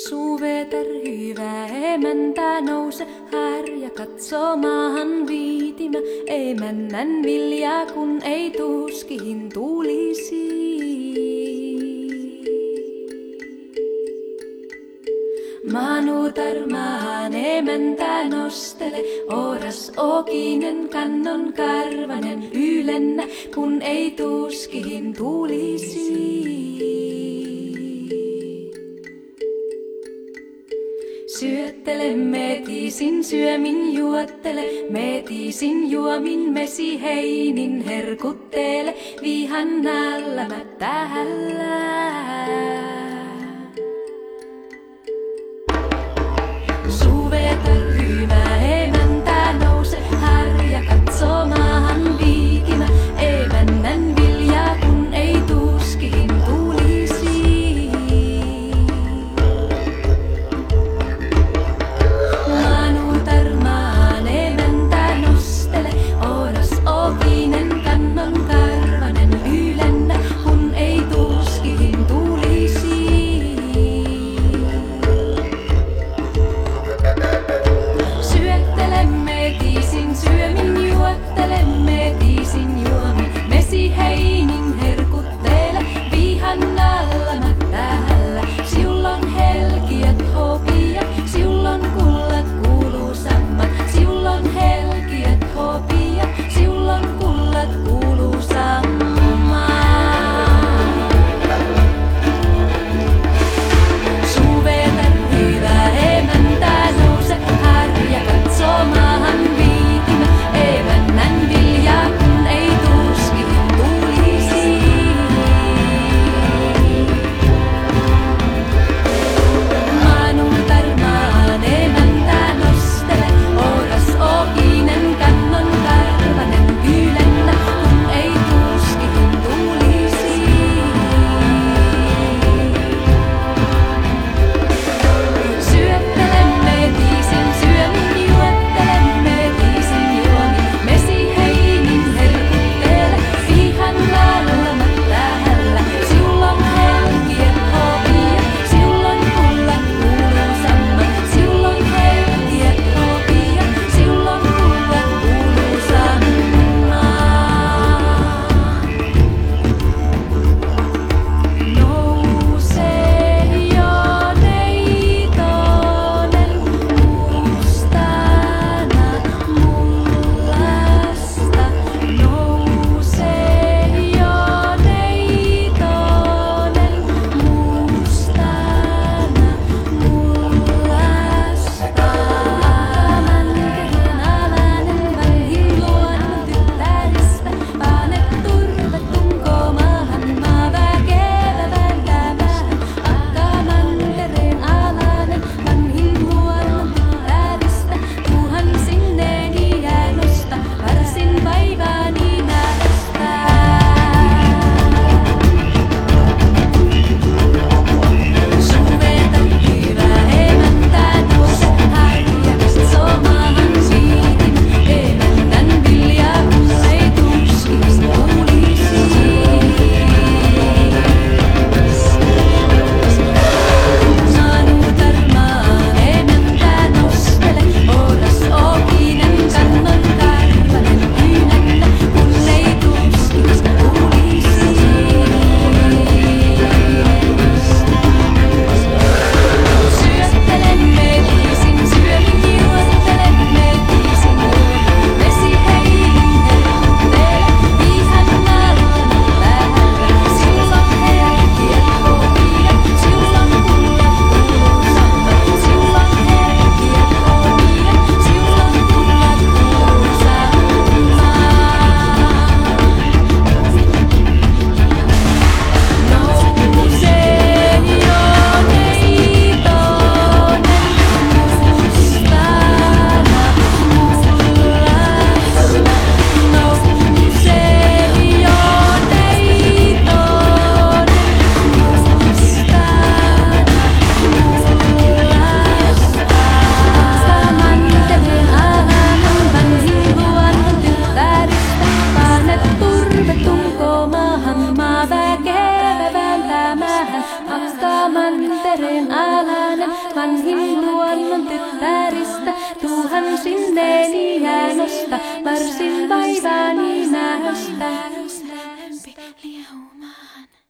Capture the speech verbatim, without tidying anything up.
Suveter hyvä emäntä nouse, härjä katsoo maahan viitimä. Ei männän viljaa, kun ei tuskihin tulisi. Manutar maahan emäntä nostele, oras okinen kannon karvanen ylennä, kun ei tuskihin tulisi. Syöttele, metisin syömin juottele, metisin juomin mesi heinin herkuttele, vihan alla mä tähällä. Suvetar hyvä emäntä nouse, härjä katsoo maahan viitimä, ei männän viljaa, kun ei tuskihin tulisi. Manutar maan emäntä nostele, oras okinen kannon karvanen ylennä, kun ei tuskihin tulisi. Syöttele, metisin syömin juottele, metisin juomin mesi heinin herkuttele, vihan alla mä tähällä. Siullon helkiät hopiat, siullon kullat kuuluisammat, siullon helkiät hopiat, siullon kullat kuuluisammat. Suvetar hyvä emäntä nouse, härjä katsoo maahan viitimä, ei männän viljaa, kun ei tuskihin tulisi. Manutar maan emäntä nostele, oras okinen kannon karvanen ylennä, kun ei tuskihin tulisi. Syöttele, metisin syömin juottele, metisin juomin mesi heinin herkuttele, vihan alla mä tähällä. Siullon helkiät hopiat, siullon kullat kuuluisammat, siullon helkiät hopiat, siullon kullat kuuluisammat. Nousee jo neitonen mustana mullasta. Nousee jo neitonen mustana mullasta. Mantereen alainen vanhin luonnon tyttäristä, pane turve tunkoo maahan, maa väkevä vääntämään. Akka mantereen alainen vanhin luonnon tyttäristä, tuhan sinneeni jää nosta, varsin vaivaani nähdestään. Suvetar hyvä emäntä nouse, härjä katsoo maahan viitimä, ei männän viljaa, kun ei tuskihin tulisi. Manutar maan emäntä nostele, oras okinen kannon karvanen ylennä, kun ei tuskihin tulisi. Syöttele, metisin syömin juottele, metisin juomin vesi heinin herkuttele, vihan alla mä tähällä. Siullon helkiät hopiat, siullon kullat kuuluisammat, siullon helkiät hopiat, siullon kullat kuuluisammat. Nousee jo neitonen mustana mullasta. Nousee jo neitonen mustana mullasta. Mantereen alainen vanhin luonnon tyttäristä, pane turve tunkoo maahan, maa väkevä vääntämään. Akka mantereen alainen vanhin luonnon tyttäristä. Tuuhan sinneeni hienosta, varsin vaivaani nähöstä. Lämpi liehumaan.